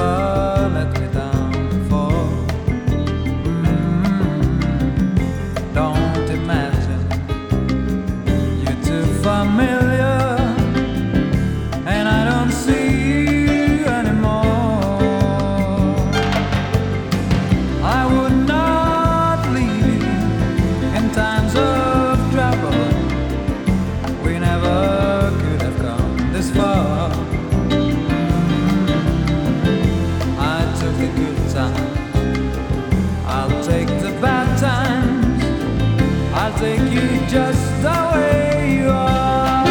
never let me down before. Don't imagine you're too familiar, and I don't see you anymore. I would not leave you in times of trouble. We never could have come this far. I took the good times, I'll take the bad times. I'll take you just the way you are.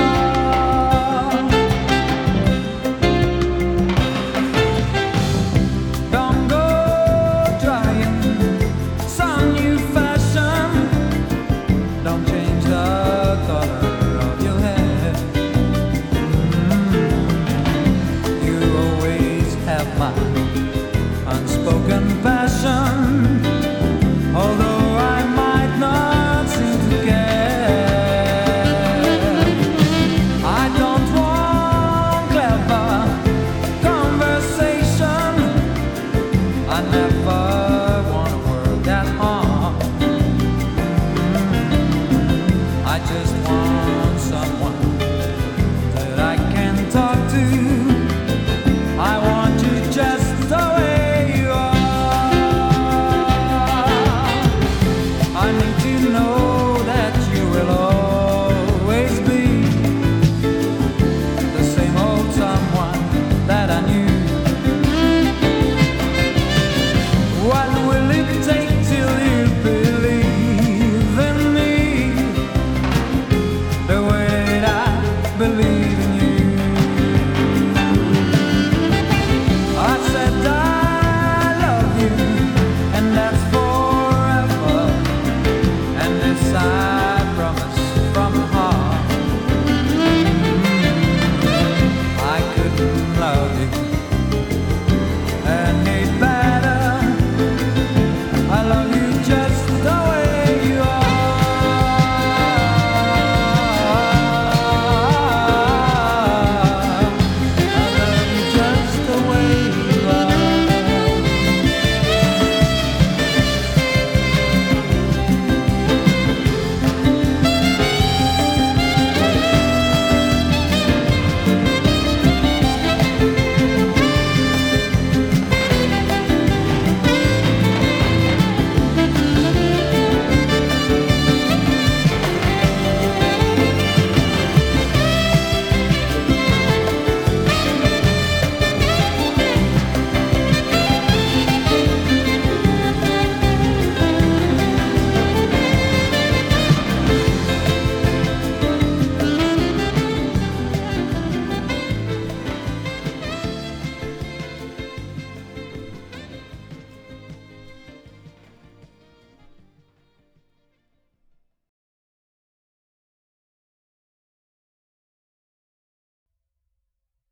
Don't go trying some new fashion. Don't change the color of your hair. You always have my